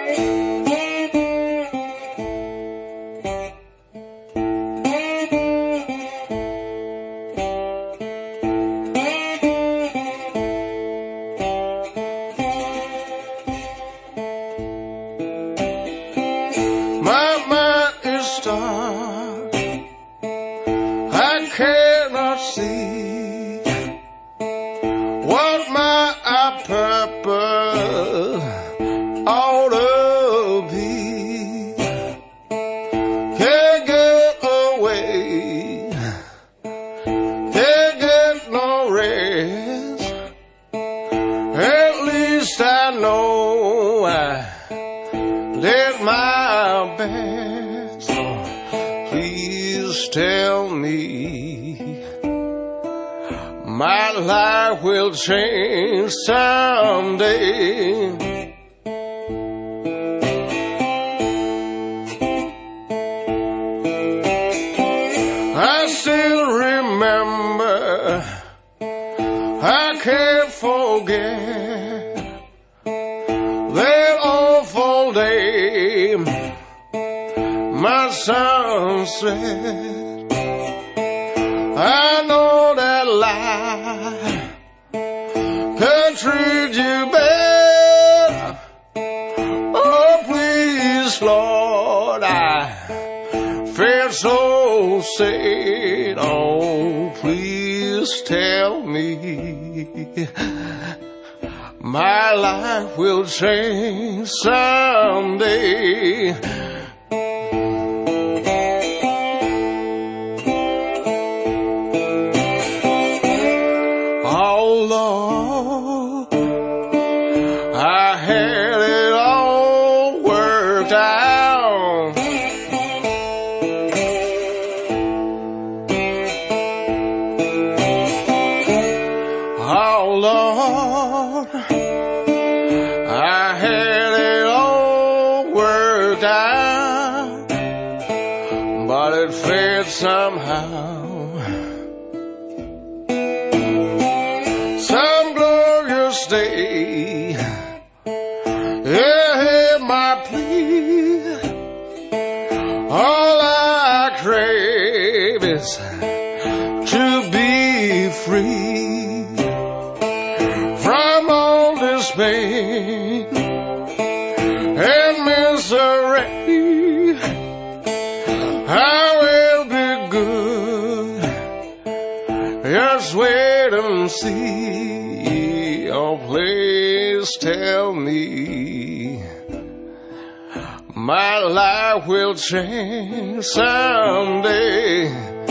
I cannot see what my purpose ought to be. Can't get away, can't get no rest. At least I know I did my best. So please tell me my life will change someday. I still remember, I can't forget that awful day, my sunset. I know that life can treat you bad. Oh, please, Lord, I feel so sad. Oh, please tell me my life will change someday. Oh, Lord, I had it all worked out. Oh, Lord, I had it all worked out, but it failed somehow. Some glorious day, yeah, my plea. All I crave is to be free from all this pain and misery. I will be good, just wait and see. Oh, please tell me my life will change someday.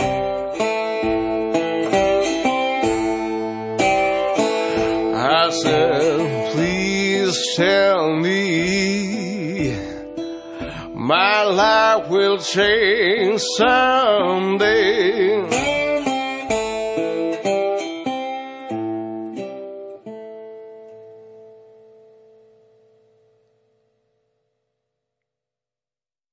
I said, please tell me my life will change someday.